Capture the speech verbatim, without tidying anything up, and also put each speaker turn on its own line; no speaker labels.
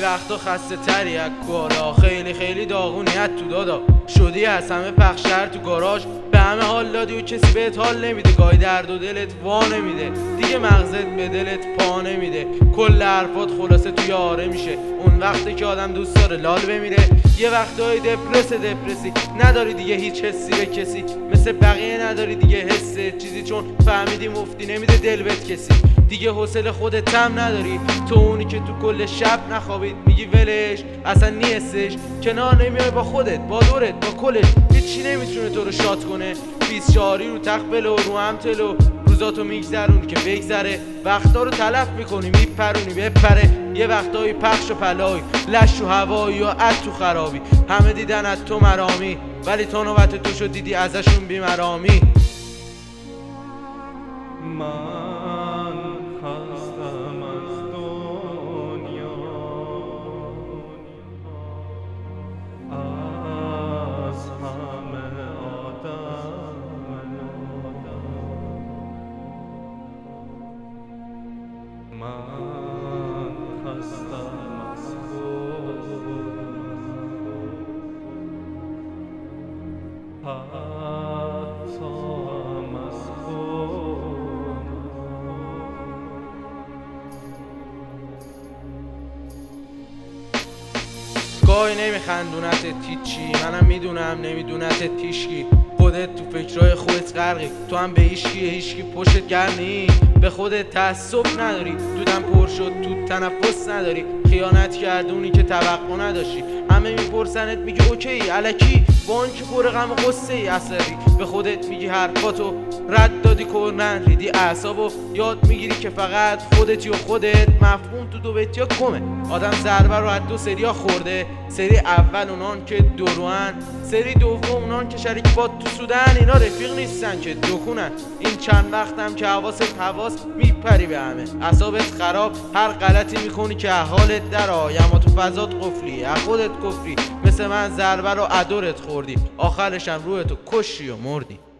وقتا خسته تری از کالا، خیلی خیلی داغونی از تو دادا شدی، از همه پخشر تو گاراژ به همه حال دادی و کسی بهت حال نمیده، گاهی درد و دلت وا نمیده، دیگه مغزت به دلت پا نمیده، کل حرفات خلاصه توی آره میشه. اون وقتی که آدم دوست داره لال بمیره، یه وقتایی دپرس دپرسی نداری دیگه هیچ حسی به کسی، مثل بقیه نداری دیگه حس چیزی، چون فهمیدی مفتی نمیده دل بهت کسی، دیگه حوصله خودت هم نداری، تو اونی که تو کل شب نخوابید میگی ولش اصلا نیستش، کنار نمیای با خودت با دورت با کلش، هیچی نمیتونه تو رو شاد کنه، بیست شاری رو تخت بلو رو هم تلو، روزاتو میگذرونی که بگذره، وقتا رو تلف میکنی میپرونی بپره، یه وقتایی پخش و پلای لش و هوایی و عد تو خرابی، همه دیدن از تو مرامی ولی تو نوبت تو شد دیدی ازشون بیمرامی.
من خستم از دنیا، از همه آدم من خستم از حتام از
گاهی نمیخندونت تیچی، منم میدونم نمیدونت تیشکی، خودت تو فکرهای خودت غرقی، تو هم به هیشکی هیشکی پشت گرمی، به خودت تعصب نداری، دودم پر شد تو تنفس نداری، خیانت کردونی که توقع نداشتی، همه میپرسنت میگی اوکی الکی، با اون که پر غم و غصه ای عصبی، به خودت میگی حرفاتو رد دادی کنن ریدی اعصابو، یاد میگیری که فقط خودتی و خودت، مفهوم تو دو بیتیا کمه، آدم ضربه رو از دو سریا خورده، سری اول اونان که دروان، سری دوم اونان که شریک با تو سودن، اینا رفیق نیستن که دکونن، این چند وقتم که حواست حواس میپری به همه، اعصابت خراب هر غلطی میکنی که حالت در آیم تو فضات قفلی، از خودت کفری، مثل من ضربه رو ادورت خوردی، آخرشم روی تو کشی و مردی.